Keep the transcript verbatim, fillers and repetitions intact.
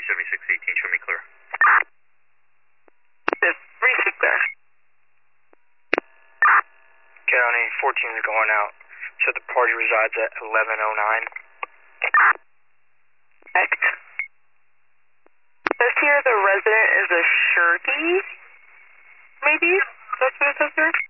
seventy-six eighteen, show me clear. It's pretty sick there. County, fourteen is going out. So the party resides at eleven oh nine. Correct. Says here the resident is a Shirky? Maybe? That's what it says here?